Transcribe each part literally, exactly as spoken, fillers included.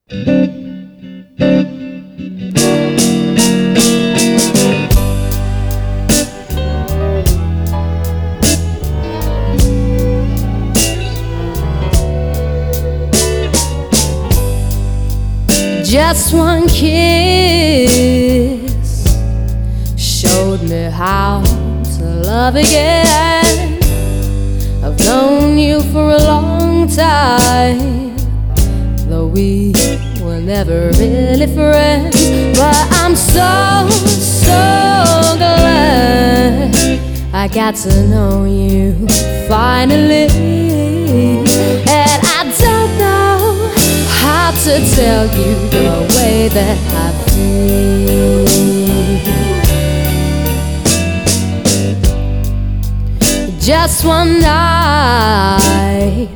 Just one kiss showed me how to love again. I've known you for a long time, though we were never really friends. But I'm so, so glad I got to know you finally. And I don't know how to tell you the way that I feel. Just one night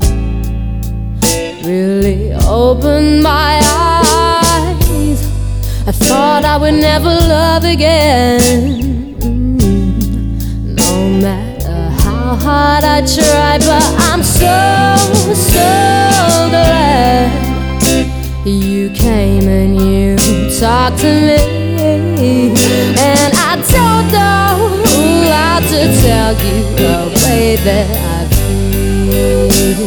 really opened my eyes. I thought I would never love again, no matter how hard I tried. But I'm so, so glad you came and you talked to me. And I don't know how to tell you the way that I feel.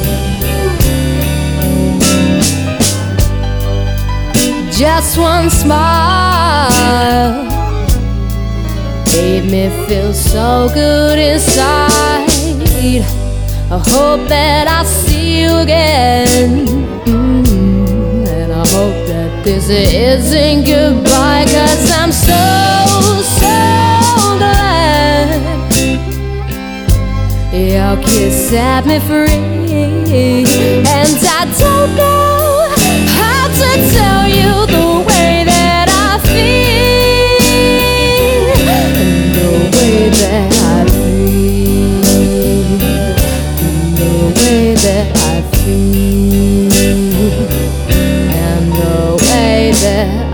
Just one smile made me feel so good inside. I hope that I'll see you again, mm, and I hope that this isn't goodbye. 'Cause I'm so, so glad your kiss set me free. And I don't know how to tell you the way that I feel, and the way that I feel, and the way that I feel, and the way that